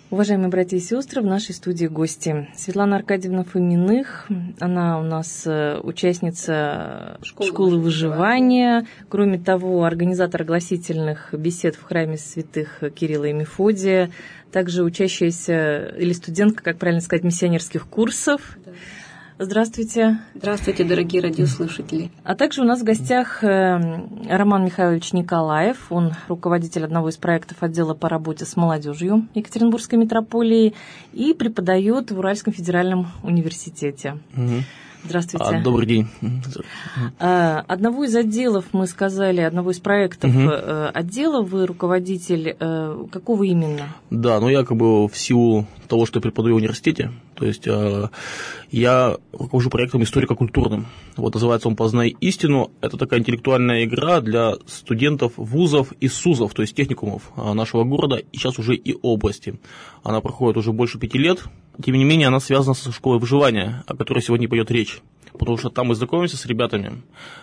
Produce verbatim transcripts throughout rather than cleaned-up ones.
Уважаемые братья и сестры, в нашей студии гости Светлана Аркадьевна Фоминых. Она у нас участница школы, школы выживания. Кроме того, организатор огласительных бесед в храме святых Кирилла и Мефодия. Также учащаяся или студентка, как правильно сказать, миссионерских курсов. Да. Здравствуйте. Здравствуйте, дорогие радиослушатели. А также у нас в гостях Роман Михайлович Николаев. Он руководитель одного из проектов отдела по работе с молодежью Екатеринбургской митрополии и преподает в Уральском федеральном университете. Угу. Здравствуйте. А, добрый день. Одного из отделов, мы сказали, одного из проектов угу. отдела вы руководитель. Какого именно? Да, ну я как бы в силу того, что я преподаю в университете, то есть я руковожу проектом историко-культурным. Вот называется он «Познай истину». Это такая интеллектуальная игра для студентов вузов и СУЗов, то есть техникумов нашего города и сейчас уже и области. Она проходит уже больше пяти лет. Тем не менее, она связана со школой выживания, о которой сегодня пойдет речь. Потому что там мы знакомимся с ребятами,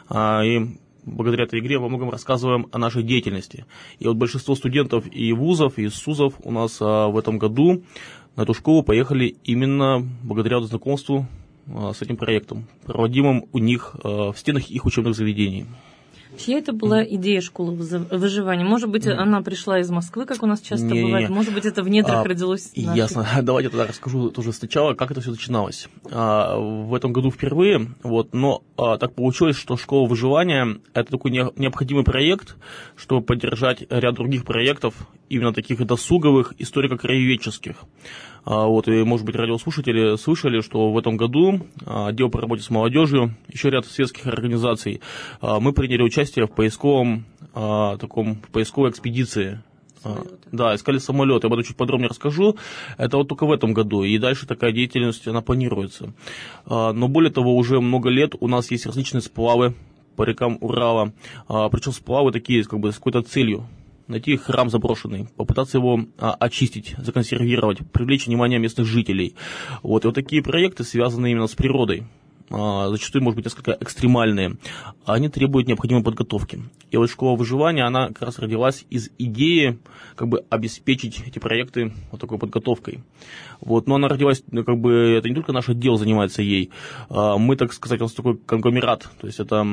и благодаря этой игре во многом рассказываем о нашей деятельности. И вот большинство студентов и вузов, и СУЗов у нас в этом году на эту школу поехали именно благодаря знакомству с этим проектом, проводимым у них в стенах их учебных заведений. Чья это была идея школы выживания? Может быть, она пришла из Москвы, как у нас часто не, бывает? Не, не. Может быть, это в недрах а, родилось? Нашей... Ясно. Давайте тогда расскажу тоже сначала, как это все начиналось. А, в этом году впервые, вот, но а, так получилось, что школа выживания – это такой необходимый проект, чтобы поддержать ряд других проектов, именно таких досуговых, историко-краеведческих. А, вот, и, может быть, радиослушатели слышали, что в этом году отдел по работе с молодежью, еще ряд светских организаций, а, мы приняли участие в поисковом, а, таком, в поисковой экспедиции. А, да, искали самолет. Я об этом чуть подробнее расскажу. Это вот только в этом году. И дальше такая деятельность, она планируется. А, но более того, уже много лет у нас есть различные сплавы по рекам Урала. А, причем сплавы такие, как бы, с какой-то целью. Найти храм заброшенный, попытаться его а, очистить, законсервировать, привлечь внимание местных жителей. Вот. И вот такие проекты связаны именно с природой. Зачастую, может быть, несколько экстремальные, они требуют необходимой подготовки. И вот школа выживания, она как раз родилась из идеи как бы обеспечить эти проекты вот такой подготовкой. Вот. Но она родилась, как бы, это не только наш отдел занимается ей, мы, так сказать, у нас такой конгломерат, то есть это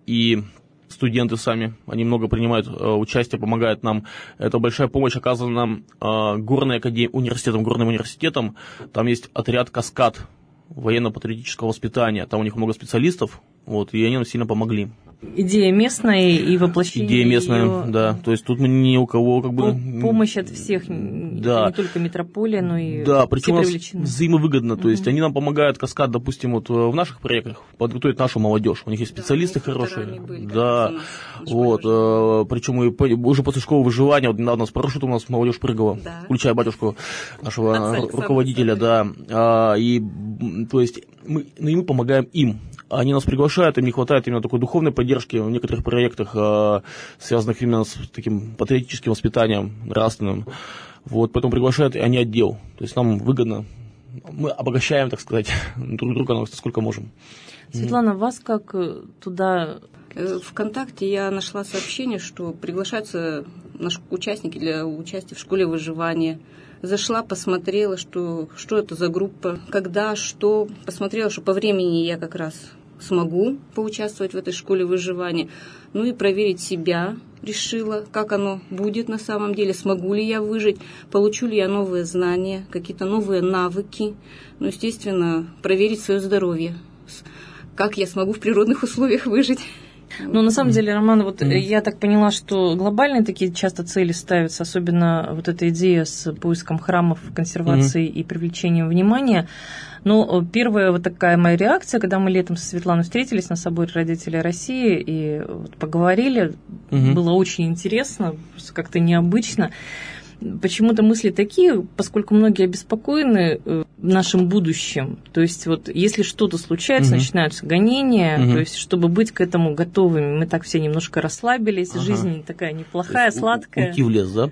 и студенты сами, они много принимают участие, помогают нам. Это большая помощь оказана нам горной академией, университетом, горным университетом, там есть отряд «Каскад» военно-патриотического воспитания. Там у них много специалистов, вот, и они нам сильно помогли. Идея местная и воплощение. Идея местная, ее... да. То есть тут мы ни у кого как бы... Помощь от всех, да. Не только метрополия, но и да, причем взаимовыгодно. Uh-huh. То есть они нам помогают, «Каскад», допустим, вот в наших проектах подготовить нашу молодежь. У них есть специалисты да, хорошие. Были, да, вот. Э, причем и уже после школы выживания, вот недавно с парашютом у нас молодежь прыгала, да. Включая батюшку нашего Отца, руководителя, да. А, и, то есть мы, ну, и мы помогаем им. Они нас приглашают, им не хватает именно такой духовной поддержки в некоторых проектах, связанных именно с таким патриотическим воспитанием, нравственным. Вот, поэтому приглашают они отдел. То есть нам выгодно, мы обогащаем, так сказать, друг друга насколько можем. Светлана, вас как туда... ВКонтакте я нашла сообщение, что приглашаются наши участники для участия в школе выживания. Зашла, посмотрела, что, что это за группа, когда, что. Посмотрела, что по времени я как раз смогу поучаствовать в этой школе выживания. Ну и проверить себя решила, как оно будет на самом деле, смогу ли я выжить, получу ли я новые знания, какие-то новые навыки. Ну, естественно, проверить свое здоровье, как я смогу в природных условиях выжить. Ну, на самом деле, Роман, вот mm-hmm. я так поняла, что глобальные такие часто цели ставятся, особенно вот эта идея с поиском храмов, консервацией mm-hmm. и привлечением внимания. Но первая вот такая моя реакция, когда мы летом со Светланой встретились на соборе родителей России и вот поговорили, mm-hmm. было очень интересно, как-то необычно. Почему-то мысли такие, поскольку многие обеспокоены нашим будущим. То есть вот если что-то случается, угу. начинаются гонения, угу. то есть чтобы быть к этому готовыми, мы так все немножко расслабились, ага. жизнь такая неплохая, сладкая. Уйти в лес, да?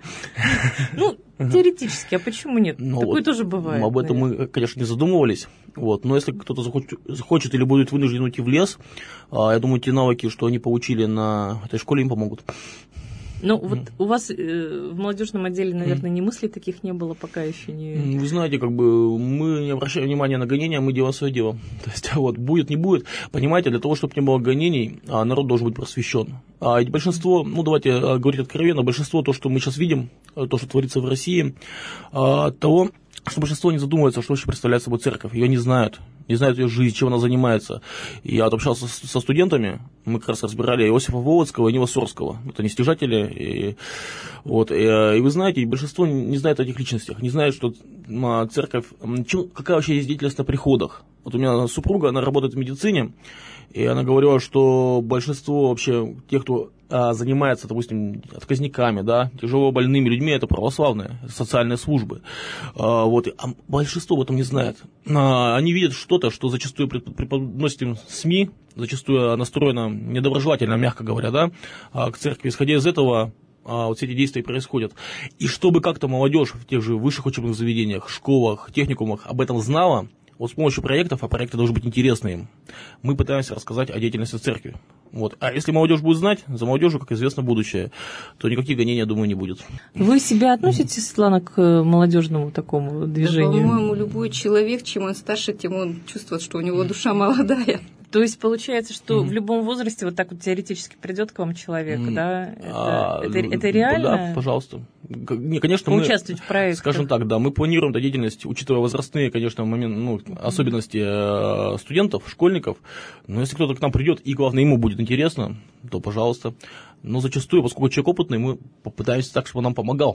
Ну, теоретически, а почему нет? Ну, Такое вот, тоже бывает. Об этом наверное. мы, конечно, не задумывались. Вот. Но если кто-то захочет, захочет или будет вынужден уйти в лес, я думаю, те навыки, что они получили на этой школе, им помогут. Ну, вот у вас э, в молодежном отделе, наверное, ни мыслей таких не было, пока еще не... Вы знаете, как бы мы не обращаем внимания на гонения, мы делаем свое дело. То есть, вот, будет, не будет. Понимаете, для того, чтобы не было гонений, народ должен быть просвещен. А ведь большинство, ну, давайте говорить откровенно, большинство, то, что мы сейчас видим, то, что творится в России, того, что большинство не задумывается, что вообще представляет собой церковь. Ее не знают. Не знают ее жизнь, чем она занимается. Я вот общался со студентами, мы как раз разбирали Иосифа Волоцкого и Нила Сорского. Это не стяжатели. И, вот, и, и вы знаете, большинство не знает о этих личностях, не знает, что церковь, чем, какая вообще есть деятельность на приходах. Вот у меня супруга, она работает в медицине, и она говорила, что большинство вообще тех, кто а, занимается, допустим, отказниками, да, тяжело больными людьми, это православные социальные службы. А, вот, а большинство об этом не знает. А, они видят что-то, что зачастую преподносит им СМИ, зачастую настроено недоброжелательно, мягко говоря, да, к церкви. Исходя из этого, а, вот все эти действия происходят. И чтобы как-то молодежь в тех же высших учебных заведениях, школах, техникумах об этом знала, вот с помощью проектов, а проекты должны быть интересны им, мы пытаемся рассказать о деятельности церкви. Вот. А если молодежь будет знать, за молодежью, как известно, будущее, то никаких гонений, я думаю, не будет. Вы себя относите, Светлана, к молодежному такому движению? Да, по-моему, любой человек, чем он старше, тем он чувствует, что у него душа молодая. То есть получается, что mm-hmm. в любом возрасте вот так вот теоретически придет к вам человек, mm-hmm. да? Это, а, это, это реально? Да, пожалуйста. Не, конечно, поучаствовать мы, в проектах. Скажем так, да, мы планируем эту деятельность, учитывая возрастные, конечно, момент, ну, mm-hmm. особенности э, студентов, школьников. Но если кто-то к нам придет и, главное, ему будет интересно, то, пожалуйста. Но зачастую, поскольку человек опытный, мы попытаемся так, чтобы он нам помогал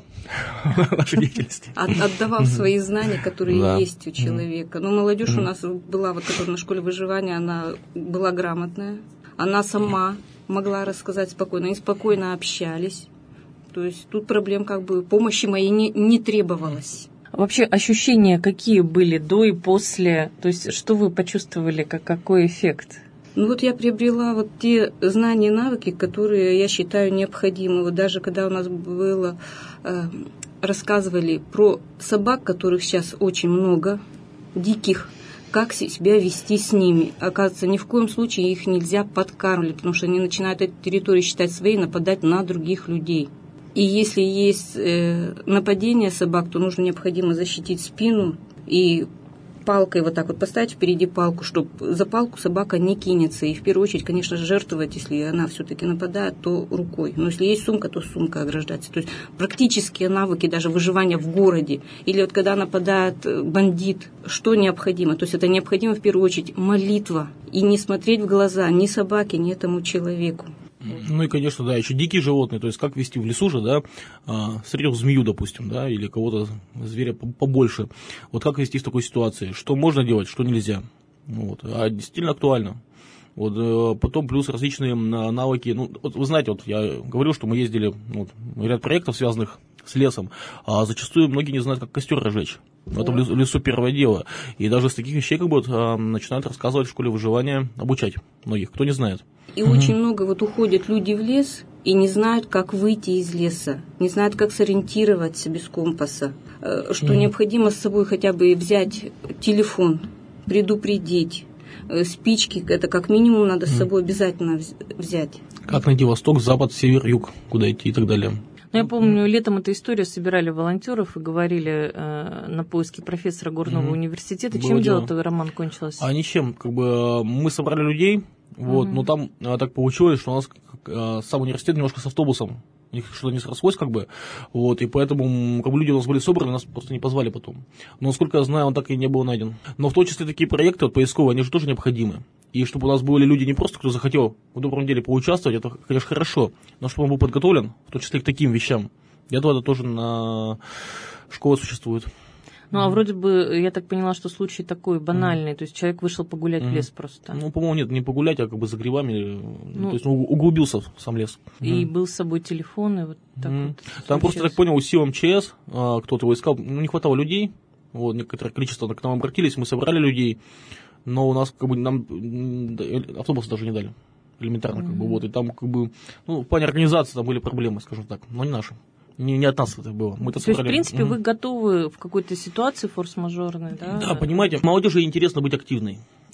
в нашей деятельности. Отдавал свои знания, которые есть у человека. Но молодежь у нас была, вот которая на школе выживания, она была грамотная. Она сама могла рассказать спокойно. Они спокойно общались. То есть тут проблем как бы помощи моей не, не требовалось. Вообще ощущения какие были до и после? То есть что вы почувствовали, как, какой эффект? Ну вот я приобрела вот те знания и навыки, которые я считаю необходимы. Вот даже когда у нас было, э, рассказывали про собак, которых сейчас очень много, диких, как себя вести с ними. Оказывается, ни в коем случае их нельзя подкармливать, потому что они начинают эту территорию считать своей, нападать на других людей. И если есть э, нападение собак, то нужно необходимо защитить спину и палкой вот так вот поставить впереди палку, чтобы за палку собака не кинется. И в первую очередь, конечно же, жертвовать, если она все-таки нападает, то рукой. Но если есть сумка, то сумка ограждаться. То есть практические навыки даже выживания в городе. Или вот когда нападает бандит, что необходимо? То есть это необходимо в первую очередь молитва. И не смотреть в глаза ни собаке, ни этому человеку. Ну и, конечно, да, еще дикие животные, то есть как вести в лесу же, да, встретил змею, допустим, да, или кого-то, зверя побольше, вот как вести в такой ситуации, что можно делать, что нельзя, вот, а действительно актуально. Вот, потом плюс различные навыки, ну, вот вы знаете, вот я говорил, что мы ездили, вот, ряд проектов, связанных с лесом, а зачастую многие не знают, как костер разжечь. Это в лесу, в лесу первое дело. И даже с таких вещей как бы вот, начинают рассказывать в школе выживания, обучать многих, кто не знает. И mm-hmm. очень много вот уходят люди в лес и не знают, как выйти из леса, не знают, как сориентироваться без компаса, что mm-hmm. необходимо с собой хотя бы взять телефон, предупредить, спички, это как минимум надо mm-hmm. с собой обязательно взять. Как найти восток, запад, север, юг, куда идти и так далее. Ну, я помню, летом эту историю собирали волонтеров и говорили э, на поиски профессора горного mm-hmm. университета. Было Чем дело-то, Роман, кончилось? А ничем. Как бы мы собрали людей, вот, mm-hmm. но там а, так получилось, что у нас а, сам университет немножко с автобусом. У них что-то не срослось, как бы, вот, и поэтому как бы люди у нас были собраны, нас просто не позвали потом. Но, насколько я знаю, он так и не был найден. Но в том числе такие проекты вот, поисковые, они же тоже необходимы. И чтобы у нас были люди не просто, кто захотел в добром деле поучаствовать, это, конечно, хорошо, но чтобы он был подготовлен, в том числе к таким вещам. Я думаю, это тоже на школе существует. Ну, а вроде бы, я так поняла, что случай такой банальный, mm. то есть человек вышел погулять mm. в лес просто. Ну, по-моему, нет, не погулять, а как бы за грибами, ну, то есть ну, углубился в сам лес. И mm. был с собой телефон, и вот так mm. вот. Там просто, так понял, сил МЧС, кто-то его искал, ну, не хватало людей, вот, некоторое количество к нам обратились, мы собрали людей, но у нас, как бы, нам автобусы даже не дали, элементарно, mm. как бы, вот, и там, как бы, ну, в плане организации там были проблемы, скажем так, но не наши. Не, не от нас это было. Мы-то То есть, в принципе, mm-hmm. вы готовы в какой-то ситуации форс-мажорной, да? Да, понимаете, молодежи интересно быть активной.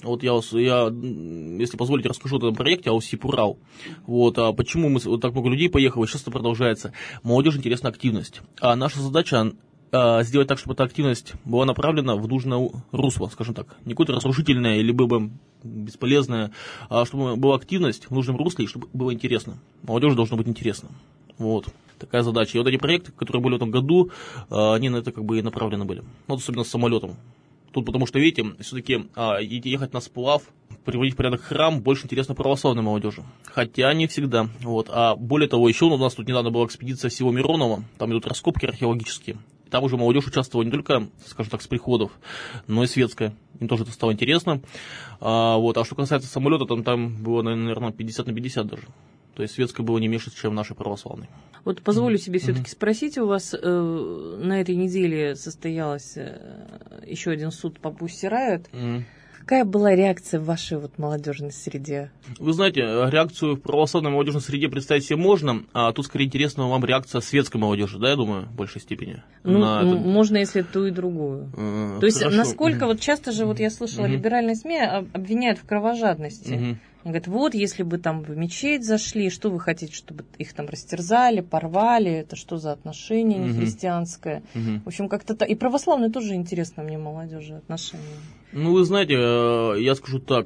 Вот я, я, если позволите, расскажу о этом проекте АУСИП Урал. Вот, а почему мы, вот так много людей поехало, сейчас это продолжается. Молодежь интересна активность. А наша задача а, сделать так, чтобы эта активность была направлена в нужное русло, скажем так. Не какое-то разрушительное или бы бесполезное, а чтобы была активность в нужном русле и чтобы было интересно. Молодежи должно быть интересно. Вот. Такая задача. И вот эти проекты, которые были в этом году, они на это как бы и направлены были. Вот особенно с самолетом. Тут потому что, видите, все-таки а, ехать на сплав, приводить в порядок храм больше интересно православной молодежи. Хотя не всегда. Вот. А более того, еще у нас тут недавно была экспедиция всего Миронова, там идут раскопки археологические. Там уже молодежь участвовала не только, скажем так, с приходов, но и светская. Им тоже это стало интересно. А, вот. А что касается самолета, там, там было, наверное, пятьдесят на пятьдесят даже. То есть светская была не меньше, чем нашей православной. Вот позволю себе mm-hmm. все-таки спросить, у вас э, на этой неделе состоялся э, еще один суд по Пусси Райот. Mm-hmm. Какая была реакция в вашей вот молодежной среде? Вы знаете, реакцию в православной молодежной среде представить себе можно, а тут скорее интересна вам реакция светской молодежи, да, я думаю, в большей степени. Ну, это... можно, если ту и другую. Mm-hmm. То есть, Хорошо. насколько, mm-hmm. вот часто же, вот я слышала, mm-hmm. либеральные СМИ обвиняют в кровожадности. Mm-hmm. Говорят, вот, если бы там в мечеть зашли, что вы хотите, чтобы их там растерзали, порвали, это что за отношение uh-huh. нехристианское? Uh-huh. В общем, как-то так. И православные тоже интересно мне, молодежи, отношения. Ну, вы знаете, я скажу так,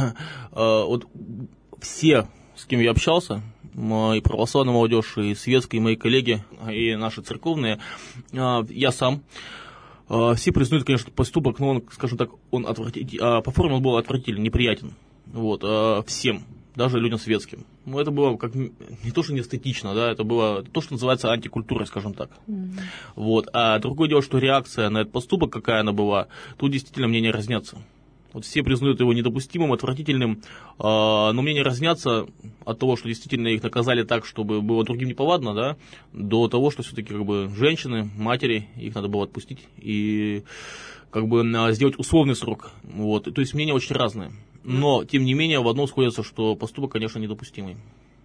вот все, с кем я общался, и православная молодежь, и светские, и мои коллеги, и наши церковные, я сам, все признают, конечно, поступок, но он, скажем так, он отвратителен, по форме он был отвратителен, неприятен. Вот, э, всем, даже людям светским. Ну, это было как не то, что не эстетично, да, это было то, что называется антикультурой, скажем так. Mm-hmm. Вот. А другое дело, что реакция на этот поступок, какая она была, тут действительно мнения разнятся. Вот все признают его недопустимым, отвратительным, э, но мнения разнятся от того, что действительно их наказали так, чтобы было другим неповадно, да, до того, что все-таки как бы женщины, матери, их надо было отпустить и как бы сделать условный срок. Вот. То есть мнения очень разные. Но, тем не менее, в одном сходится, что поступок, конечно, недопустимый.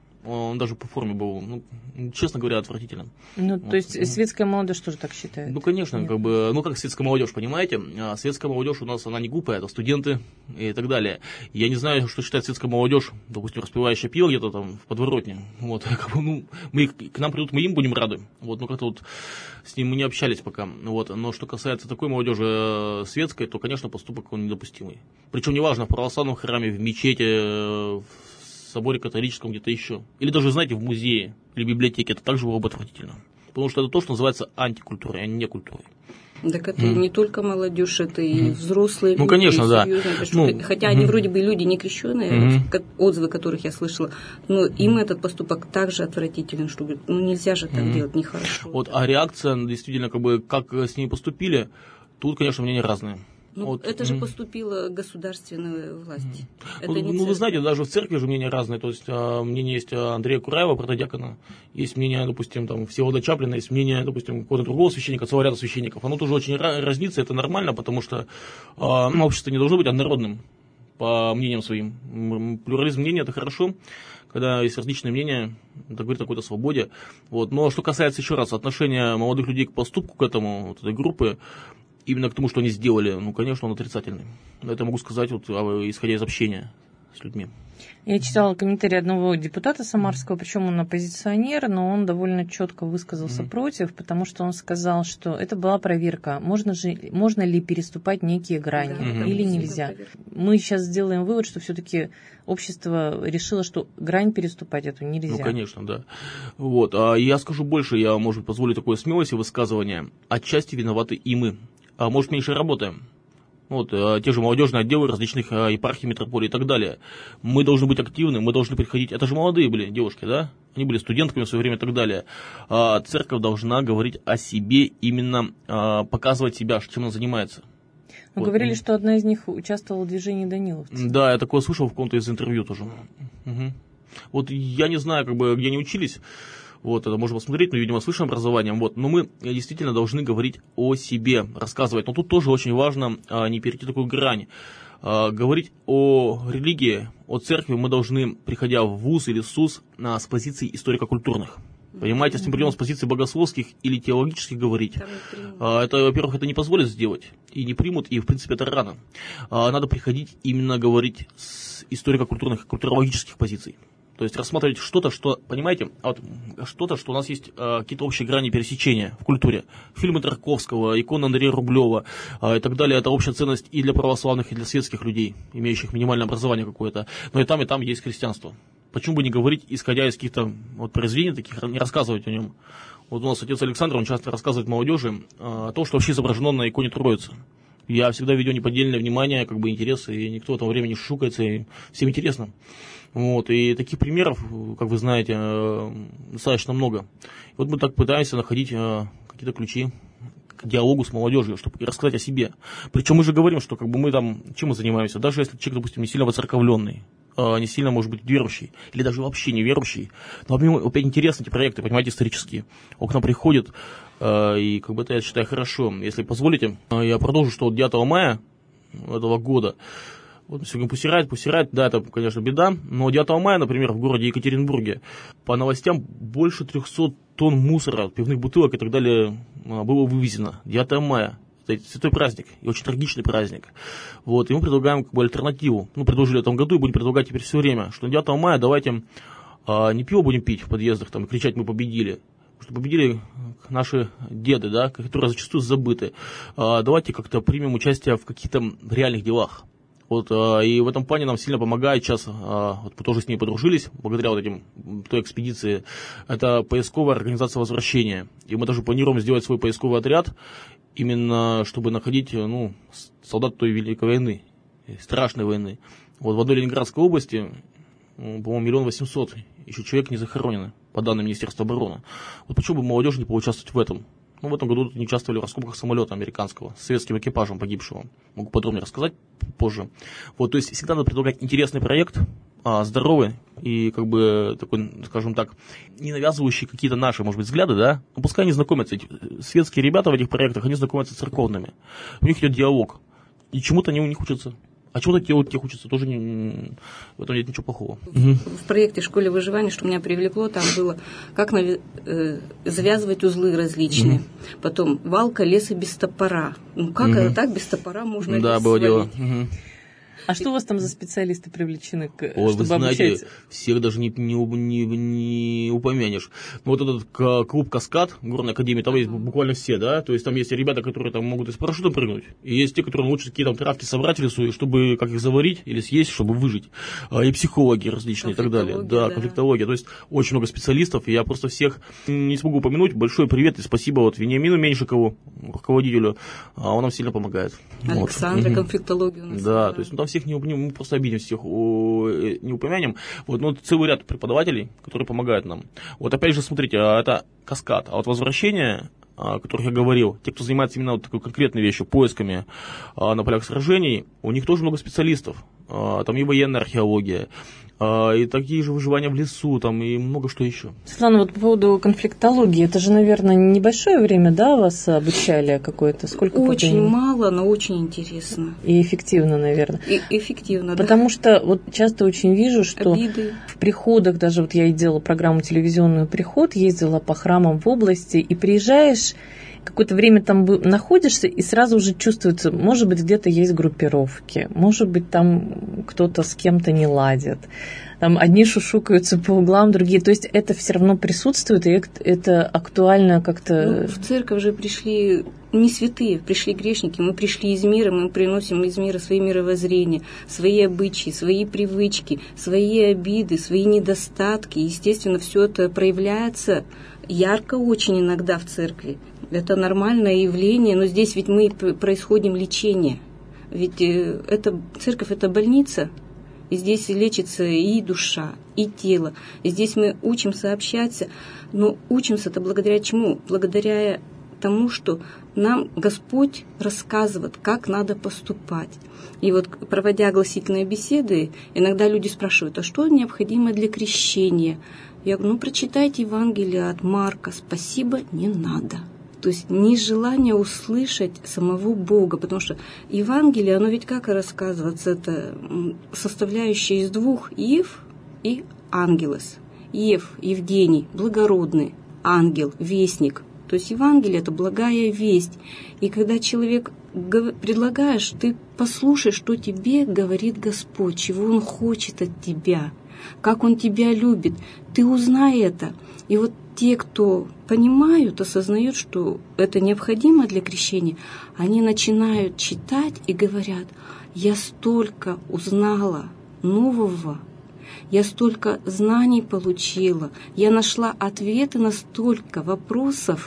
Он даже по форме был, ну, честно говоря, отвратительным. Ну, вот. То есть светская молодежь тоже так считает? Ну, конечно, Нет. как бы, ну, как светская молодежь, понимаете? А светская молодежь у нас, она не глупая, это студенты и так далее. Я не знаю, что считает светская молодежь, допустим, распевающая пел где-то там в подворотне. Вот, как бы, ну, мы, к нам придут, мы им будем рады. Вот, ну, как-то вот с ним мы не общались пока. Вот, но что касается такой молодежи светской, то, конечно, поступок он недопустимый. Причем неважно, в православном храме, в мечети, в соборе католическом, где-то еще. Или даже, знаете, в музее или библиотеке. Это также было бы отвратительно. Потому что это то, что называется антикультурой, а не культурой. Так это mm. не только молодежь, это и mm. взрослые ну, люди. Ну, конечно, да. Ну, хотя mm. они вроде бы люди не крещеные, mm. отзывы которых я слышала, но им этот поступок также отвратителен, что ну, нельзя же так mm. делать, нехорошо. Вот, а реакция, действительно, как бы, как с ними поступили, тут, конечно, мнения разные. Ну, вот. Это же поступила государственная власть. Mm. Это ну, ну вы знаете, даже в церкви же мнения разные. То есть а, мнение есть Андрея Кураева, протодиакона, есть мнение, допустим, там, Всеволода Чаплина, есть мнение, допустим, какого-то другого священника, целого ряда священников. Оно тоже очень разнится, это нормально, потому что а, общество не должно быть однородным по мнениям своим. Плюрализм мнений – это хорошо, когда есть различные мнения, это говорит о какой-то свободе. Вот. Но что касается, еще раз, отношения молодых людей к поступку, к этому, вот этой группы, именно к тому, что они сделали, ну, конечно, он отрицательный. Это могу сказать, вот, исходя из общения с людьми. Я читала комментарий одного депутата самарского, причем он оппозиционер, но он довольно четко высказался mm-hmm. против, потому что он сказал, что это была проверка, можно, же, можно ли переступать некие грани mm-hmm. или нельзя. Мы сейчас сделаем вывод, что все-таки общество решило, что грань переступать эту нельзя. Ну, конечно, да. Вот. А я скажу больше, я, может, позволю такое смелость и высказывание. Отчасти виноваты и мы. А может, меньше работаем. Вот, те же молодежные отделы различных епархий, митрополий и так далее. Мы должны быть активны, мы должны приходить. Это же молодые были девушки, да? Они были студентками в свое время и так далее. А церковь должна говорить о себе, именно показывать себя, чем она занимается. Вы вот. Говорили, что одна из них участвовала в движении даниловцев. Да, я такое слышал в каком-то из интервью тоже. Угу. Вот я не знаю, как бы, где они учились. Вот, это можно посмотреть, но, видимо, с высшим образованием. Вот. Но мы действительно должны говорить о себе, рассказывать. Но тут тоже очень важно а, не перейти такую грань. А, говорить о религии, о церкви мы должны, приходя в вуз или СУС, а, с позиций историко-культурных. Понимаете, если мы придем с позиции богословских или теологических говорить, это, во-первых, это не позволит сделать, и не примут, и, в принципе, это рано. Надо приходить именно говорить с историко-культурных, культурологических позиций. То есть рассматривать что-то, что, понимаете, вот, что-то, что у нас есть э, какие-то общие грани пересечения в культуре. Фильмы Тарковского, иконы Андрея Рублева э, и так далее, это общая ценность и для православных, и для светских людей, имеющих минимальное образование какое-то. Но и там, и там есть христианство. Почему бы не говорить, исходя из каких-то вот, произведений таких, не рассказывать о нем? Вот у нас отец Александр, он часто рассказывает молодежи э, о том, что вообще изображено на иконе Троицы. Я всегда веду неподдельное внимание, как бы интерес, и никто этого времени не шукается, и всем интересно. Вот, и таких примеров, как вы знаете, достаточно много. И вот мы так пытаемся находить какие-то ключи к диалогу с молодежью, чтобы рассказать о себе. Причем мы же говорим, что как бы мы там, чем мы занимаемся, даже если человек, допустим, не сильно воцерковленный, не сильно, может быть, верующий, или даже вообще не верующий, но опять интересны эти проекты, понимаете, исторические. Он к нам приходит, и как бы это, я считаю, хорошо. Если позволите, я продолжу, что вот девятого мая этого года, вот сегодня пусирает, пусирает, да, это, конечно, беда, но девятого мая, например, в городе Екатеринбурге по новостям больше трехсот тонн мусора, пивных бутылок и так далее было вывезено. девятого мая. Это святой праздник, и очень трагичный праздник. Вот, и мы предлагаем как бы альтернативу. Ну, предложили в этом году и будем предлагать теперь все время, что девятого мая давайте а, не пиво будем пить в подъездах, там, и кричать «мы победили», что победили наши деды, да, которые зачастую забыты. А, давайте как-то примем участие в каких-то реальных делах. Вот, и в этом плане нам сильно помогает сейчас, вот мы тоже с ней подружились, благодаря вот этим, той экспедиции, это поисковая организация возвращения. И мы даже планируем сделать свой поисковый отряд, именно чтобы находить, ну, солдат той Великой войны, страшной войны. Вот в одной Ленинградской области, по-моему, миллион восемьсот еще человек не захоронены, по данным Министерства обороны. Вот почему бы молодежь не поучаствовать в этом? Ну, в этом году не участвовали в раскопках самолета американского с советским экипажем погибшего. Могу подробнее рассказать позже. Вот, то есть всегда надо предлагать интересный проект, а, здоровый и, как бы, такой, скажем так, не навязывающий какие-то наши, может быть, взгляды, да? Но пускай они знакомятся. Эти светские ребята в этих проектах, они знакомятся с церковными. У них идет диалог. И чему-то они у них учатся. А чего-то те, тех учатся, тоже не, в этом нет ничего плохого. В проекте «В школе выживания», что меня привлекло, там было, как нави- э, завязывать узлы различные. Mm-hmm. Потом валка леса без топора. Ну, как mm-hmm. это так без топора можно да, это было свалить? дело. Mm-hmm. А что у вас там за специалисты привлечены, к, Ой, чтобы вы знаете, обучать? всех даже не, не, не, не упомянешь. Ну, вот этот клуб «Каскад» Горной Академии, там есть буквально все, да, то есть там есть ребята, которые там могут из парашюта прыгнуть, и есть те, которые научатся какие-то травки собрать в лесу, и чтобы, как их заварить или съесть, чтобы выжить, и психологи различные и так далее. Да, да, конфликтология, то есть очень много специалистов, и я просто всех не смогу упомянуть. Большой привет и спасибо вот Вениамину Меньшикову, руководителю, он нам сильно помогает. Александра, вот. конфликтологию у нас. Да, да, то есть ну, там всех не, не, мы просто обидим, всех не упомянем. Вот, ну, целый ряд преподавателей, которые помогают нам. Вот опять же, смотрите, это «Каскад», а вот «Возвращение», о которых я говорил, те, кто занимается именно вот такой конкретной вещью, поисками на полях сражений, у них тоже много специалистов. Там и военная археология, и такие же выживания в лесу, там и много что еще. Светлана, вот по поводу конфликтологии, это же, наверное, небольшое время, да, вас обучали какое-то? Сколько Очень мало, но очень интересно. И эффективно, наверное. И эффективно, да. Потому что вот часто очень вижу, что Обиды. В приходах, даже вот я и делала программу телевизионную «Приход», ездила по храмам в области, и приезжаешь, какое-то время там находишься, и сразу уже чувствуется, может быть, где-то есть группировки, может быть, там кто-то с кем-то не ладит, там одни шушукаются по углам, другие, то есть это все равно присутствует, и это актуально как-то... Ну, в церковь же пришли не святые, пришли грешники, мы пришли из мира, мы приносим из мира свои мировоззрения, свои обычаи, свои привычки, свои обиды, свои недостатки, естественно, все это проявляется ярко очень иногда в церкви. Это нормальное явление, но здесь ведь мы происходим лечение. Ведь это, церковь – это больница, и здесь лечится и душа, и тело. И здесь мы учимся общаться, но учимся-то благодаря чему? Благодаря тому, что нам Господь рассказывает, как надо поступать. И вот, проводя огласительные беседы, иногда люди спрашивают, а что необходимо для крещения? Я говорю, ну, прочитайте Евангелие от Марка, спасибо, не надо. То есть нежелание услышать самого Бога, потому что Евангелие, оно ведь как рассказывается, это составляющая из двух Ев и Ангелос. Ев, Евгений, благородный, ангел, вестник. То есть Евангелие – это благая весть. И когда человек предлагаешь, ты послушай, что тебе говорит Господь, чего Он хочет от тебя, как Он тебя любит. Ты узнай это. И вот те, кто понимают, осознают, что это необходимо для крещения, они начинают читать и говорят: я столько узнала нового, я столько знаний получила, я нашла ответы на столько вопросов.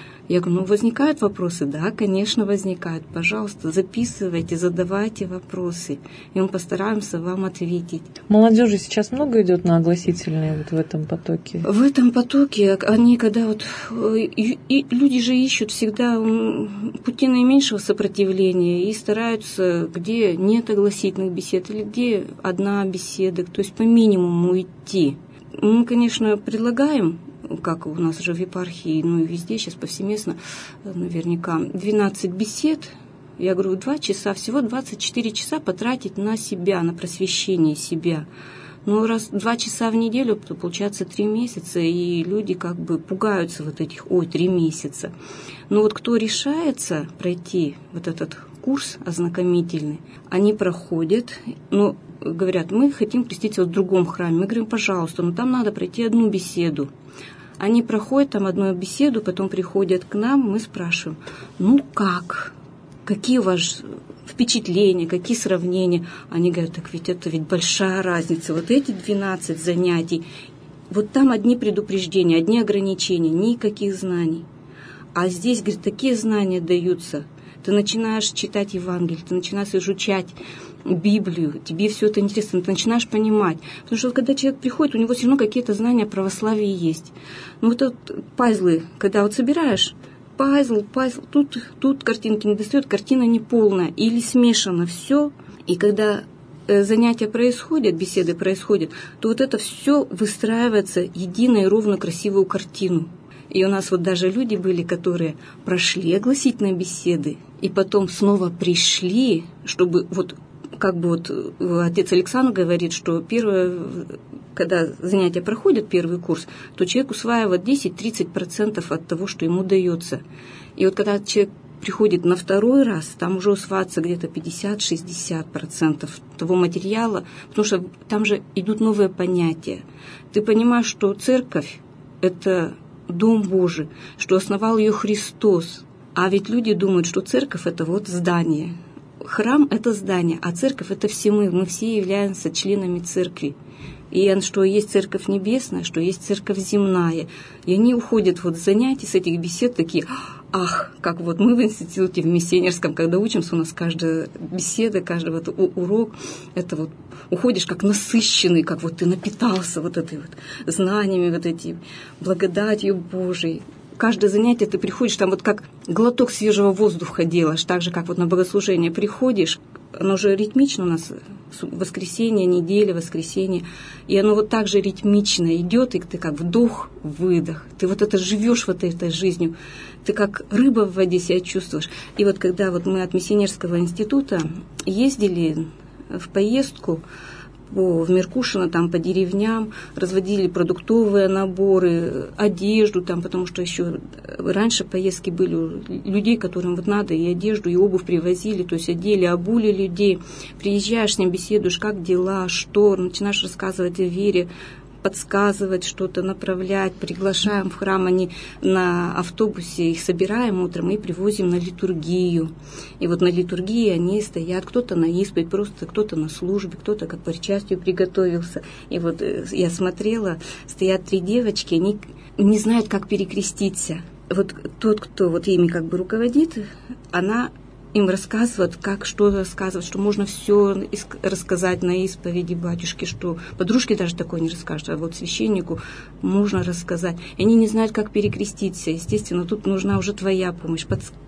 Я говорю, ну возникают вопросы? Да, конечно, возникают. Пожалуйста, записывайте, задавайте вопросы, и мы постараемся вам ответить. Молодежи сейчас много идет на огласительные вот в этом потоке? В этом потоке они, когда вот и, и люди же ищут всегда пути наименьшего сопротивления и стараются, где нет огласительных бесед или где одна беседа, то есть по минимуму идти. Мы, конечно, предлагаем, как у нас же в епархии, ну и везде сейчас повсеместно, наверняка, двенадцать бесед. Я говорю, два часа, всего двадцать четыре часа потратить на себя, на просвещение себя. Ну, раз два часа в неделю, то получается три месяца, и люди как бы пугаются вот этих, ой, три месяца. Но вот кто решается пройти вот этот курс ознакомительный, они проходят, но говорят, мы хотим креститься в другом храме. Мы говорим, пожалуйста, но там надо пройти одну беседу. Они проходят там одну беседу, потом приходят к нам, мы спрашиваем, ну как, какие у вас впечатления, какие сравнения? Они говорят, так ведь это ведь большая разница, вот эти двенадцать занятий, вот там одни предупреждения, одни ограничения, никаких знаний. А здесь, говорит, такие знания даются. Ты начинаешь читать Евангелие, ты начинаешь изучать Библию, тебе все это интересно, ты начинаешь понимать. Потому что когда человек приходит, у него все равно какие-то знания о православии есть. Ну вот это пазлы, когда вот собираешь, пазл, пазл, тут, тут картинки не достает, картина не полная или смешано все. И когда занятия происходят, беседы происходят, то вот это все выстраивается едино и ровно красивую картину. И у нас вот даже люди были, которые прошли огласительные беседы, и потом снова пришли, чтобы вот, как бы вот отец Александр говорит, что первое, когда занятия проходят, первый курс, то человек усваивает десять-тридцать процентов от того, что ему дается. И вот когда человек приходит на второй раз, там уже усваивается где-то пятьдесят-шестьдесят процентов того материала, потому что там же идут новые понятия. Ты понимаешь, что церковь – это Дом Божий, что основал ее Христос. А ведь люди думают, что церковь – это вот здание. Храм – это здание, а церковь – это все мы. Мы все являемся членами церкви. И что есть церковь небесная, что есть церковь земная. И они уходят вот с занятий, с этих бесед, такие, ах, как вот мы в институте, в миссионерском, когда учимся, у нас каждая беседа, каждый вот урок, это вот уходишь как насыщенный, как вот ты напитался вот этой вот знаниями, вот этим благодатью Божией. Каждое занятие ты приходишь, там вот как глоток свежего воздуха делаешь, так же, как вот на богослужение приходишь, оно же ритмично у нас, воскресенье, неделя, воскресенье, и оно вот так же ритмично идет, и ты как вдох, выдох, ты вот это живешь вот этой жизнью, ты как рыба в воде себя чувствуешь. И вот когда вот мы от миссионерского института ездили в поездку по, в Меркушино, там по деревням, разводили продуктовые наборы, одежду там, потому что еще раньше поездки были у людей, которым вот надо и одежду, и обувь привозили, то есть одели, обули людей. Приезжаешь с ним, беседуешь, как дела, что, начинаешь рассказывать о вере, подсказывать что-то, направлять, приглашаем в храм, они на автобусе их собираем утром и привозим на литургию. И вот на литургии они стоят, кто-то на исповедь, просто кто-то на службе, кто-то как к причастию приготовился. И вот я смотрела, стоят три девочки, они не знают, как перекреститься. Вот тот, кто вот ими как бы руководит, она им рассказывает, как что рассказывать, что можно все рассказать на исповеди батюшки, что подружке даже такое не расскажут, а вот священнику можно рассказать. И они не знают, как перекреститься. Естественно, тут нужна уже твоя помощь,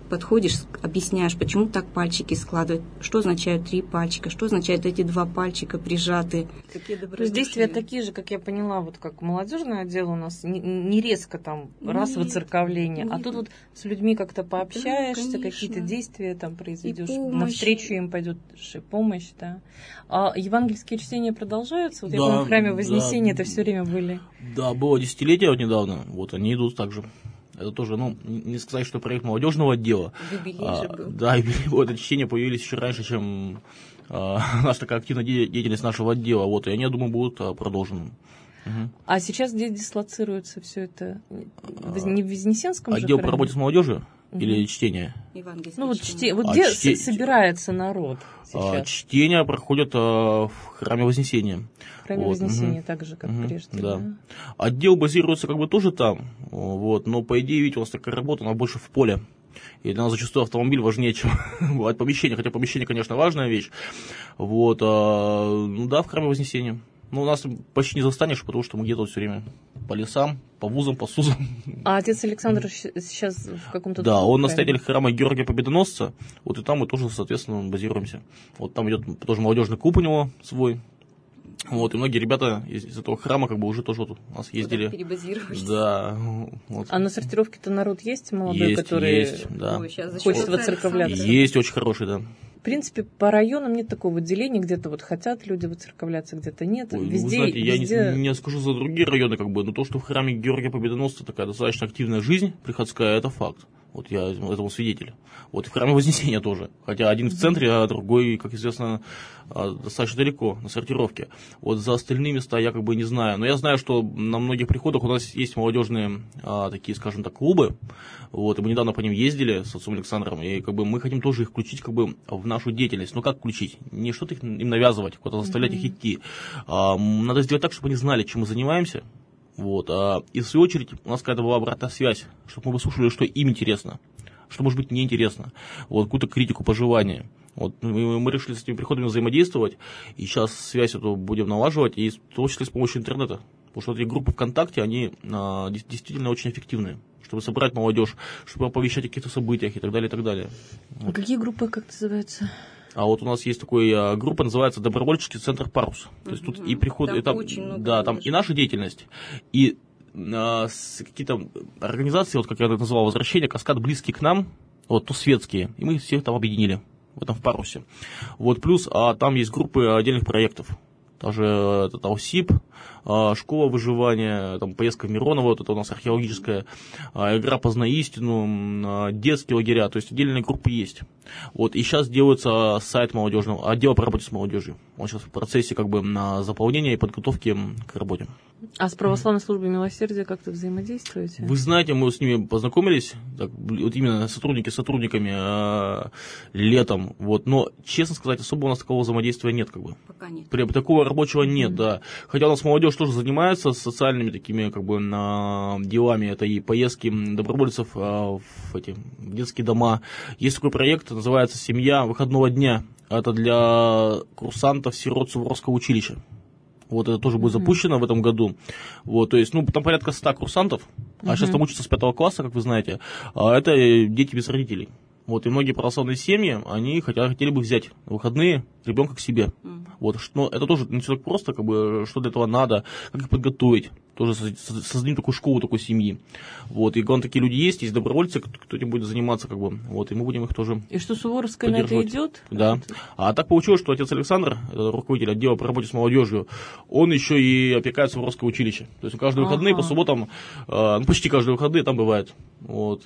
подходишь, объясняешь, почему так пальчики складывать, что означают три пальчика, что означают эти два пальчика прижаты. То есть действия такие же, как я поняла, вот как молодежное отдел у нас, не, не резко там раз выцерковление, а тут вот с людьми как-то пообщаешься, да, какие-то действия там произведешь, навстречу им пойдет помощь, да. А евангельские чтения продолжаются? Вот да, я помню, в храме Вознесения да, это все время были. Да, было десятилетие вот недавно, вот они идут также. Это тоже, ну, не сказать, что проект молодежного отдела. Юбилей а, же был. Да, юбилей был. Это чтения появились еще раньше, чем а, наша такая активная деятельность нашего отдела. Вот, и они, я думаю, будут а, продолжены. Угу. А сейчас где дислоцируется все это? Не в Вознесенском же отдел храме? по работе с молодежью? Угу. Или чтение? Евангельское ну вот, чтение. чте... вот а где чте... собирается народ сейчас? А, чтения проходят а, в храме Вознесения. В храме вот. Вознесения, угу. так же, как угу. прежде. Да. Да. Отдел базируется как бы тоже там, вот, но по идее, видите, у нас такая работа, она больше в поле. И для нас зачастую автомобиль важнее, чем бывает помещение. Хотя помещение, конечно, важная вещь. Вот, а, ну да, в храме Вознесения. Ну, у нас почти не застанешь, потому что мы где-то все время по лесам, по вузам, по СУЗам. А отец Александр сейчас в каком-то... Да, он настоятель храма Георгия Победоносца. Вот и там мы тоже, соответственно, базируемся. Вот там идет тоже молодежный клуб у него свой. Вот, и многие ребята из, из этого храма как бы уже тоже вот у нас ездили. Перебазировались. Да. Вот. А на сортировке-то народ есть молодой, есть, который есть, да. Ой, хочет воцерковляться? Есть очень хороший, да. В принципе, по районам нет такого деления, где-то вот хотят люди выцерковляться, где-то нет. Ой, везде, вы знаете, везде... я не, не скажу за другие районы, как бы, но то, что в храме Георгия Победоносца такая достаточно активная жизнь приходская, это факт. Вот я этому свидетель. Вот и в храме Вознесения тоже. Хотя один в центре, а другой, как известно, достаточно далеко, на сортировке. Вот за остальные места я как бы не знаю. Но я знаю, что на многих приходах у нас есть молодежные а, такие, скажем так, клубы. Вот, и мы недавно по ним ездили с отцом Александром. И как бы мы хотим тоже их включить как бы в нашу деятельность. Но как включить? Не что-то им навязывать, куда-то заставлять mm-hmm. их идти. А, надо сделать так, чтобы они знали, чем мы занимаемся. Вот, а, и в свою очередь у нас какая-то была обратная связь, чтобы мы выслушали, что им интересно, что может быть неинтересно, вот, какую-то критику, пожелания. Вот, мы, мы решили с этими приходами взаимодействовать, и сейчас связь эту будем налаживать, и в том числе с помощью интернета, потому что эти группы ВКонтакте, они а, действительно очень эффективные, чтобы собрать молодежь, чтобы оповещать о каких-то событиях и так далее, и так далее. Вот. А какие группы, как называются? А вот у нас есть такая группа, называется «Добровольческий центр «Парус». То есть тут и приходят, там, и там, да, там и наша деятельность, и а, какие-то организации, вот как я это называл, «Возвращение», «Каскад», близкие к нам, вот, то светские, и мы всех там объединили в этом в «Парусе». Вот, плюс а, там есть группы отдельных проектов. Даже это ОСИП, школа выживания, там, поездка в Мироново, вот это у нас археологическая, игра «Познай истину», детские лагеря, то есть отдельные группы есть. Вот, и сейчас делается сайт молодежного, отдела по работе с молодежью. Он сейчас в процессе как бы заполнения и подготовки к работе. А с православной службой милосердия как-то взаимодействуете? Вы знаете, мы с ними познакомились, так, вот именно сотрудники с сотрудниками э, летом, вот, но, честно сказать, особо у нас такого взаимодействия нет, как бы. Пока нет. При, такого рабочего нет, mm-hmm. да. Хотя у нас молодежь тоже занимается социальными такими, как бы, на, делами, это и поездки добровольцев э, в, эти, в детские дома. Есть такой проект, называется «Семья выходного дня». Это для курсантов сирот Суворовского училища. Вот это тоже будет запущено mm-hmm. в этом году. Вот, то есть, ну, там порядка ста курсантов, а mm-hmm. сейчас там учатся с пятого класса, как вы знаете. А это дети без родителей. Вот, и многие православные семьи, они хотят, хотели бы взять на выходные ребенка к себе. Mm. Вот, но это тоже не все так просто, как бы, что для этого надо, как их подготовить. Тоже создадим такую школу такой семьи. Вот, и главное, такие люди есть, есть добровольцы, кто этим будет заниматься, как бы, вот, и мы будем их тоже. И что Суворовская на это идет? Да. А так получилось, что отец Александр, руководитель отдела по работе с молодежью, он еще и опекает Суворовское училище. То есть каждые ага. выходные по субботам, ну, почти каждые выходные там бывает. Вот,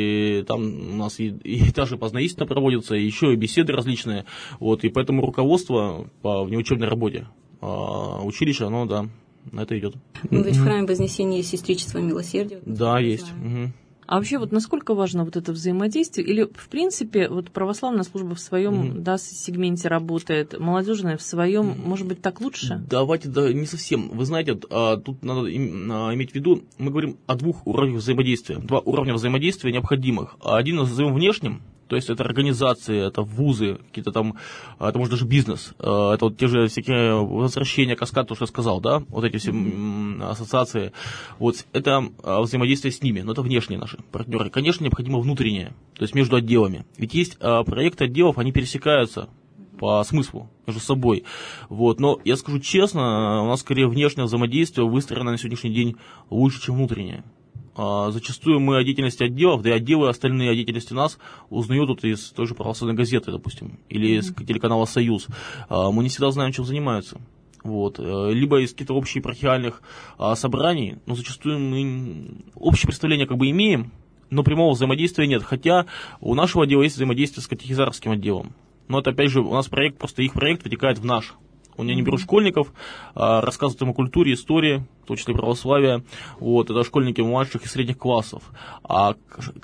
и там у нас и, и даже «Познай истину» проводятся, и еще и беседы различные. Вот, и поэтому руководство по внеучебной работе училища, оно, да, на это идет. Ну, ведь в храме Вознесения есть сестричество милосердия. Да, есть. Угу. А вообще, вот насколько важно вот это взаимодействие? Или, в принципе, вот православная служба в своем mm-hmm. да, сегменте работает, молодежная в своем, mm-hmm. может быть, так лучше? Давайте, да, не совсем. Вы знаете, тут надо иметь в виду, мы говорим о двух уровнях взаимодействия. Два уровня взаимодействия необходимых. Один назовем внешним, То есть это организации, это вузы, какие-то там, это может даже бизнес, это вот те же всякие возвращения, каскад, то, что я сказал, да, вот эти все ассоциации, вот это взаимодействие с ними, но это внешние наши партнеры. Конечно, необходимо внутреннее, то есть между отделами. Ведь есть проекты отделов, они пересекаются по смыслу между собой. Вот. Но я скажу честно, у нас скорее внешнее взаимодействие выстроено на сегодняшний день лучше, чем внутреннее. Зачастую мы о деятельности отделов, да и отделы остальные о деятельности нас узнают вот из той же православной газеты, допустим, или из телеканала «Союз». Мы не всегда знаем, чем занимаются. Вот. Либо из каких-то общих епархиальных собраний, но зачастую мы общее представление как бы имеем, но прямого взаимодействия нет. Хотя у нашего отдела есть взаимодействие с катехизаторским отделом. Но это, опять же, у нас проект, просто их проект вытекает в наш. Я не беру школьников, рассказывают им о культуре, истории, в том числе православия. Вот, это школьники младших и средних классов. А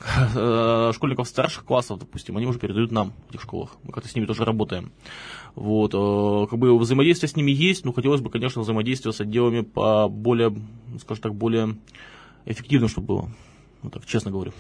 школьников старших классов, допустим, они уже передают нам в этих школах. Мы как-то с ними тоже работаем. Вот, как бы взаимодействие с ними есть, но хотелось бы, конечно, взаимодействие с отделами по более, скажем так, более эффективно, чтобы было. Вот так, честно говорю.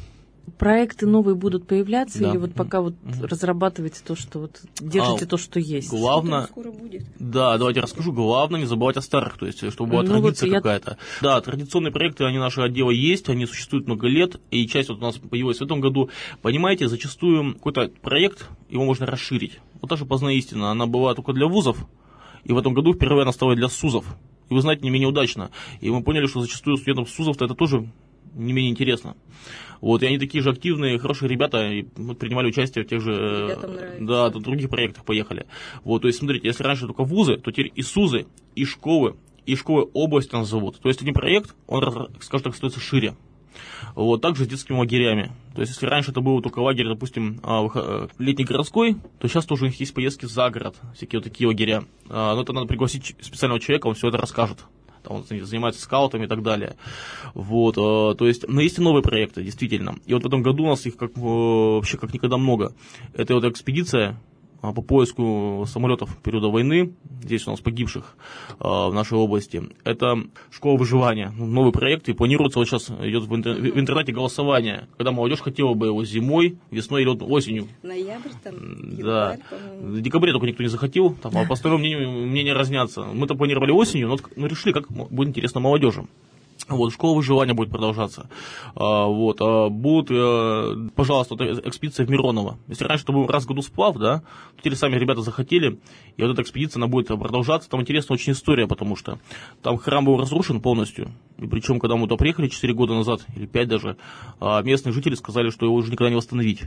Проекты новые будут появляться, да. Или вот пока вот угу. разрабатываете то, что вот держите а, то, что есть? Главное, скоро будет. Да, давайте расскажу. Главное не забывать о старых, то есть чтобы была ну, традиция вот какая-то. Я... Да, традиционные проекты, они нашего отдела есть, они существуют много лет, и часть вот у нас появилась в этом году. Понимаете, зачастую какой-то проект, его можно расширить. Вот та же «Познай истину», она была только для вузов, и в этом году впервые она стала для СУЗов. И вы знаете, не менее удачно. И мы поняли, что зачастую студентам СУЗов-то это тоже не менее интересно. Вот, и они такие же активные, хорошие ребята, и вот, принимали участие в тех же, да, других проектах поехали. Вот, то есть, смотрите, если раньше только вузы, то теперь и СУЗы, и школы, и школы области назовут. То есть, один проект, он, скажем так, становится шире. Вот, также с детскими лагерями. То есть, если раньше это был только лагерь, допустим, летний городской, то сейчас тоже у них есть поездки за город, всякие вот такие лагеря. Но это надо пригласить специального человека, он все это расскажет. Он занимается скаутами и так далее. Вот, то есть, но есть и новые проекты, действительно. И вот в этом году у нас их как, вообще как никогда много. Это вот экспедиция по поиску самолетов периода войны, здесь у нас погибших в нашей области. Это школа выживания, новый проект, и планируется, вот сейчас идет в интернете голосование, когда молодежь хотела бы его зимой, весной или осенью. Ноябрь там, январь, да. По-моему. В декабре только никто не захотел, там, а по остальному мнению мнения разнятся. Мы-то планировали осенью, но, но решили, как будет интересно молодежи. Вот, школа выживания будет продолжаться. А, вот, а, будут, а, пожалуйста, вот, экспедиция в Мироново. Если раньше это был раз в году сплав, да, то теперь сами ребята захотели, и вот эта экспедиция, она будет продолжаться. Там интересная очень история, потому что там храм был разрушен полностью. И причем, когда мы туда приехали четыре года назад, или пять даже, а, местные жители сказали, что его уже никогда не восстановить.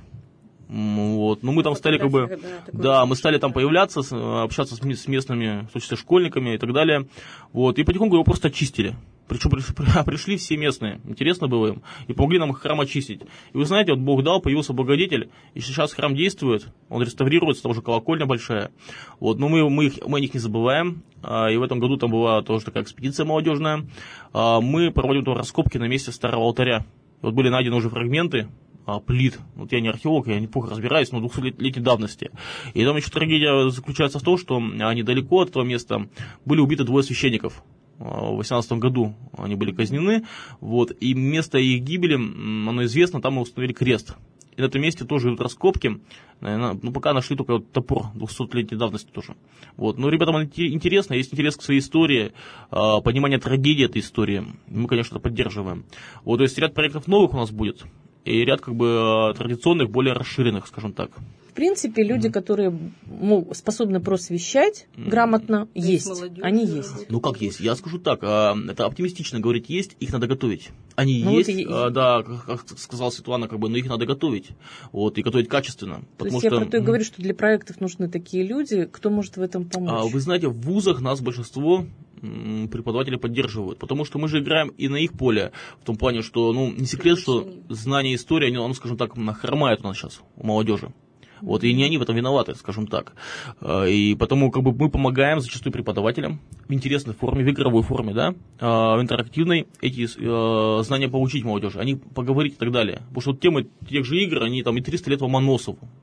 Вот. Ну, мы там стали как бы, да, мы стали там появляться, общаться с местными, в том числе школьниками и так далее. Вот. И потихоньку его просто очистили. Причем пришли все местные, интересно было им, и помогли нам храм очистить. И вы знаете, вот Бог дал, появился благодетель, и сейчас храм действует, он реставрируется, там уже колокольня большая. Вот, но мы, мы, их, мы о них не забываем, и в этом году там была тоже такая экспедиция молодежная. Мы проводим там раскопки на месте старого алтаря. И вот были найдены уже фрагменты плит. Вот я не археолог, я неплохо разбираюсь, но двухсотлетней давности. И там еще трагедия заключается в том, что недалеко от этого места были убиты двое священников. В две тысячи восемнадцатом году они были казнены, вот, и место их гибели, оно известно, там мы установили крест. И на этом месте тоже идут раскопки, наверное, ну, пока нашли только вот топор двухсотлетней давности тоже. Вот. Но ребятам интересно, есть интерес к своей истории, понимание трагедии этой истории, мы, конечно, это поддерживаем. Вот, то есть ряд проектов новых у нас будет, и ряд как бы традиционных, более расширенных, скажем так. В принципе, люди, mm-hmm. которые способны просвещать mm-hmm. грамотно, есть. есть. Они есть. Ну, как есть? Я скажу так, это оптимистично говорить есть, их надо готовить. Они ну, есть, вот, да, как сказала Светлана, как бы, но их надо готовить. Вот, и готовить качественно. То есть что... я про то и говорю, что для проектов нужны такие люди, кто может в этом помочь? Вы знаете, в вузах нас большинство преподаватели поддерживают, потому что мы же играем и на их поле, в том плане, что, ну, не секрет, что знание истории, оно, оно, скажем так, хромает у нас сейчас, у молодежи. Вот, и не они в этом виноваты, скажем так. И потому как бы мы помогаем зачастую преподавателям в интересной форме, в игровой форме, да, в интерактивной эти знания получить молодежи, они поговорить и так далее. Потому что вот темы тех же игр, они там и триста лет Ломоносову,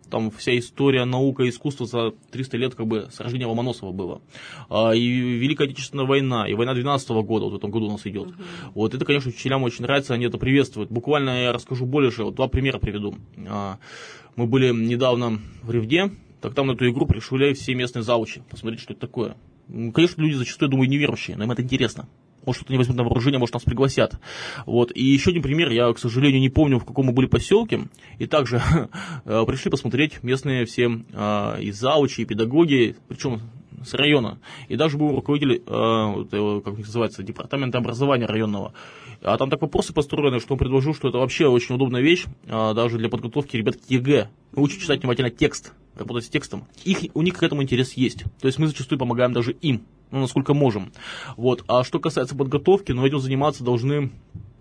там вся история, наука, искусство за триста лет как бы с рождения Ломоносова было. И Великая Отечественная война, и война двенадцатого года, вот в этом году у нас идет. Uh-huh. Вот это, конечно, учителям очень нравится, они это приветствуют. Буквально я расскажу больше, вот два примера приведу. Мы были недавно в Ревде, так там на эту игру пришли все местные заучи, посмотреть, что это такое. Конечно, люди зачастую, думаю, неверующие, но им это интересно. Может, что-то не возьмут на вооружение, может, нас пригласят. Вот. И еще один пример, я, к сожалению, не помню, в каком мы были поселке, и также пришли посмотреть местные все и заучи, и педагоги, причем с района. И даже был руководитель, как называется, департамента образования районного. А там так вопросы построены, что он предложил, что это вообще очень удобная вещь, даже для подготовки ребят к ЕГЭ. Учат читать внимательно текст, работать с текстом. Их, у них к этому интерес есть. То есть мы зачастую помогаем даже им, ну, насколько можем. Вот. А что касается подготовки, ну, этим заниматься должны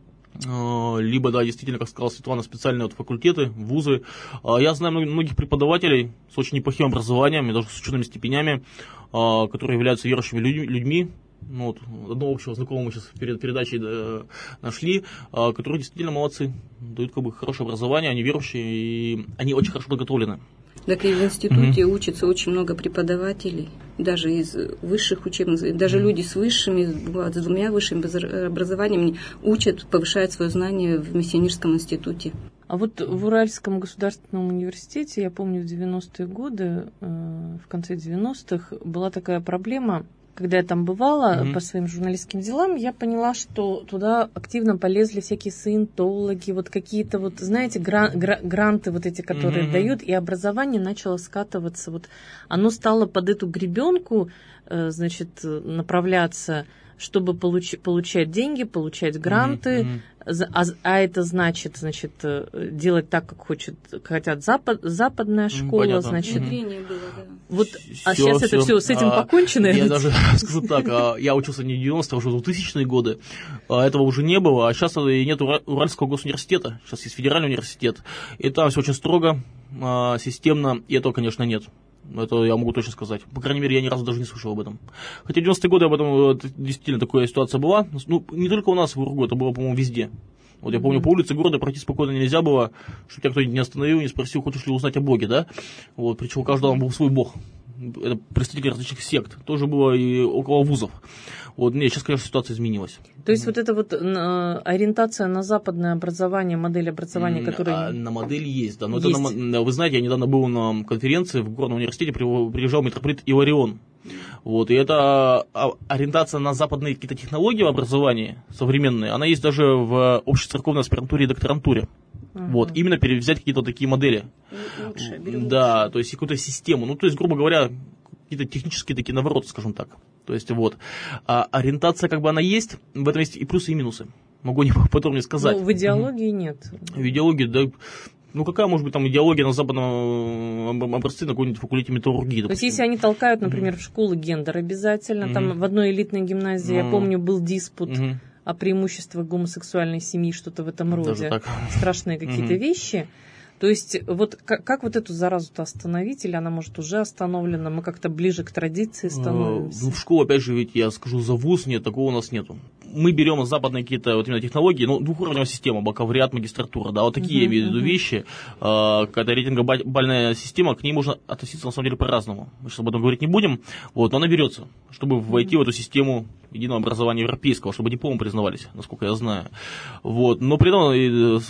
э, либо, да, действительно, как сказала Светлана, специальные вот факультеты, вузы. Э, я знаю многих преподавателей с очень неплохим образованием, и даже с учеными степенями, э, которые являются верующими людьми. Ну, вот, одного общего знакомого мы сейчас перед передачей да, нашли, а, которые действительно молодцы, дают как бы хорошее образование, они верующие, и они очень хорошо подготовлены. Так и в институте mm-hmm. учатся очень много преподавателей, даже из высших учебных, даже mm-hmm. люди с высшими, с двумя высшими образованиями учат, повышают свое знание в миссионерском институте. А вот в Уральском государственном университете, я помню, в девяностые годы, в конце девяностых, была такая проблема. Когда я там бывала mm-hmm. по своим журналистским делам, я поняла, что туда активно полезли всякие саентологи, вот какие-то, вот, знаете, гран- гра- гранты вот эти, которые mm-hmm. дают, и образование начало скатываться. Вот оно стало под эту гребенку, значит, направляться, чтобы получ- получать деньги, получать гранты, mm-hmm. а, а это значит, значит, делать так, как хочет, хотят запад, западная школа, mm-hmm. значит. Внедрение было, да. Вот, все, а сейчас все, это все с этим а, покончено? Я даже скажу так, а, я учился не в девяностые, а уже в двухтысячные годы, а, этого уже не было, а сейчас и нет Уральского госуниверситета, сейчас есть федеральный университет, и там все очень строго, а, системно, и этого, конечно, нет. Это я могу точно сказать. По крайней мере, я ни разу даже не слышал об этом. Хотя в девяностые годы об этом действительно такая ситуация была. Ну, не только у нас в Ургу, это было, по-моему, везде. Вот я помню, по улице города пройти спокойно нельзя было, чтобы тебя кто-нибудь не остановил, не спросил, хочешь ли узнать о Боге, да? Вот, причем у каждого был свой Бог. Это представители различных сект. Тоже было и около вузов. Вот, нет, сейчас, конечно, ситуация изменилась. То есть mm-hmm. вот эта вот э, ориентация на западное образование, модель образования, которая... А, на модель есть, да. Но есть. Это на, вы знаете, я недавно был на конференции в Горном университете, приезжал митрополит Иларион. Вот, и эта ориентация на западные какие-то технологии в образовании современные, она есть даже в общецерковной аспирантуре и докторантуре. Uh-huh. Вот, именно перевзять какие-то такие модели. Лучше, да, лучше. То есть какую-то систему. Ну, то есть, грубо говоря, какие-то технические такие навороты, скажем так. То есть, вот. А ориентация, как бы, она есть, в этом есть и плюсы, и минусы. Могу не подробнее сказать. Ну, в идеологии mm-hmm. нет. В идеологии, да. Ну, какая может быть там идеология на западном образце на какой-нибудь факультете металлургии? То есть, если они толкают, например, mm-hmm. в школы гендер обязательно, mm-hmm. там в одной элитной гимназии, mm-hmm. я помню, был диспут mm-hmm. о преимуществах гомосексуальной семьи, что-то в этом роде. Страшные какие-то mm-hmm. вещи. То есть, вот как, как вот эту заразу-то остановить, или она, может, уже остановлена, мы как-то ближе к традиции становимся? Ну, в школу, опять же, ведь я скажу за вуз, нет, такого у нас нету. Мы берем западные какие-то вот именно технологии, ну, двухуровневая система, бакалавриат, магистратура, да, вот такие, uh-huh, я имею в виду, uh-huh. вещи, э, какая-то рейтинговая система, к ней можно относиться, на самом деле, по-разному. Мы сейчас об этом говорить не будем, вот, но она берется, чтобы uh-huh. войти в эту систему единого образования европейского, чтобы дипломы признавались, насколько я знаю. Вот, но при этом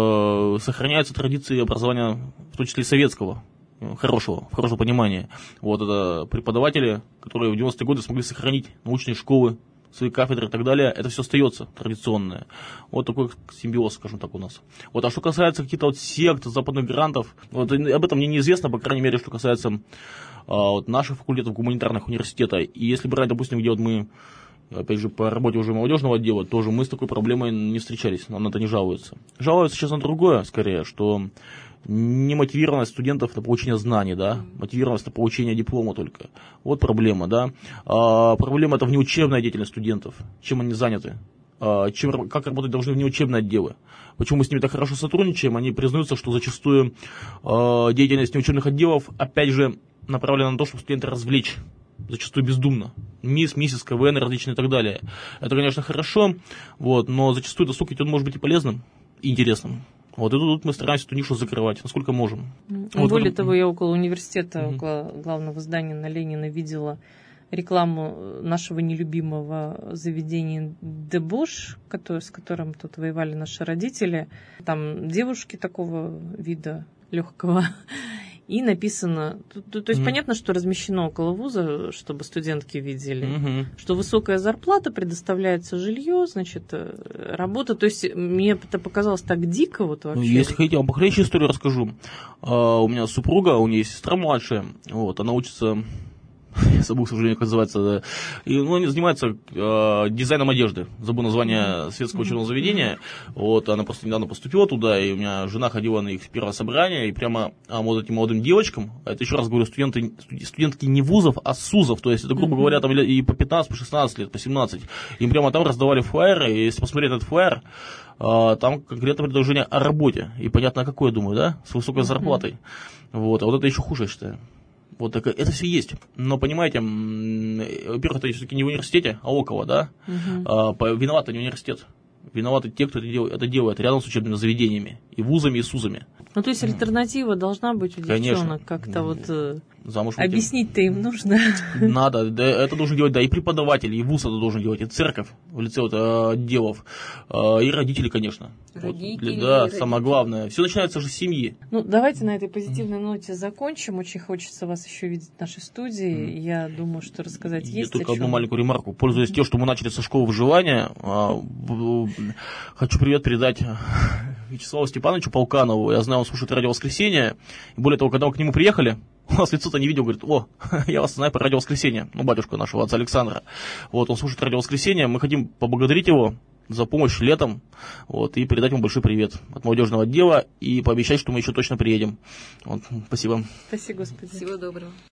э, сохраняются традиции образования, в том числе и советского, хорошего, в хорошем понимании. Вот это преподаватели, которые в девяностые годы смогли сохранить научные школы, свои кафедры и так далее, это все остается традиционное. Вот такой симбиоз, скажем так, у нас. Вот, а что касается каких-то вот сект, западных грантов, вот об этом мне неизвестно, по крайней мере, что касается а, вот, наших факультетов гуманитарных университета. И если брать, допустим, где вот мы, опять же, по работе уже молодежного отдела, тоже мы с такой проблемой не встречались, нам на это не жалуются. Жалуются сейчас на другое, скорее, что немотивированность студентов на получение знаний, да, мотивированность на получение диплома только. Вот проблема, да. А, проблема это внеучебная деятельность студентов, чем они заняты, а, чем, как работать должны внеучебные отделы. Почему мы с ними так хорошо сотрудничаем, они признаются, что зачастую а, деятельность внеучебных отделов, опять же, направлена на то, чтобы студента развлечь. Зачастую бездумно. МИС, МИСИС, КВН различные и так далее. Это, конечно, хорошо, вот, но зачастую досуг ведь он может быть и полезным, и интересным. Вот и тут мы стараемся эту нишу закрывать, насколько можем. Вот Более это... того, я около университета, Mm-hmm. около главного здания на Ленина видела рекламу нашего нелюбимого заведения «Дебош», который, с которым тут воевали наши родители. Там девушки такого вида легкого. И написано, то, то, то есть mm-hmm. понятно, что размещено около вуза, чтобы студентки видели, mm-hmm. что высокая зарплата, предоставляется жилье, значит, работа. То есть мне это показалось так дико вот вообще. Ну, если хотите, я вам похлеще историю расскажу. Uh, у меня супруга, у нее есть сестра младшая, вот, она учится... Я забыл, к сожалению, как называется. И, ну, они занимаются э, дизайном одежды. Забыл название светского учебного заведения. Вот, она просто недавно поступила туда, и у меня жена ходила на их первое собрание, и прямо а, вот этим молодым девочкам, это еще раз говорю, студенты, студентки не вузов, а СУЗов, то есть это, грубо говоря, там и по пятнадцать, по шестнадцать лет, по семнадцать. Им прямо там раздавали флаеры, и если посмотреть этот флаер, э, там конкретное предложение о работе. И понятно, какое, думаю, да? С высокой зарплатой. Вот, а вот это еще хуже, я считаю. Вот так, это все есть. Но, понимаете, во-первых, это все-таки не в университете, а около, да? Uh-huh. А, виноват не университет. Виноваты те, кто это делает, это делает рядом с учебными заведениями. И вузами, и СУЗами. Ну, то есть альтернатива должна быть у девчонок. Как-то вот замуж объяснить-то им нужно. Надо. Да, это должен делать, да, и преподаватель, и вуз это должен делать, и церковь в лице вот, отделов, и родители, конечно. Родители. Вот, да, родители. Самое главное. Все начинается же с семьи. Ну, давайте на этой позитивной ноте закончим. Очень хочется вас еще видеть в нашей студии. Mm. Я думаю, что рассказать Я есть только о одну чем. маленькую ремарку. Пользуясь тем, что мы начали со школы выживания, хочу привет передать Вячеславу Степановичу Полканову. Я знаю, он слушает радио «Воскресенье». И более того, когда мы к нему приехали, у нас лицо-то не видел, говорит: о, я вас знаю по радио «Воскресенье». Ну, батюшка нашего отца Александра. Вот, он слушает радио «Воскресенье». Мы хотим поблагодарить его за помощь летом, вот, и передать ему большой привет от молодежного отдела и пообещать, что мы еще точно приедем. Вот, спасибо. Спасибо, Господи. Всего доброго.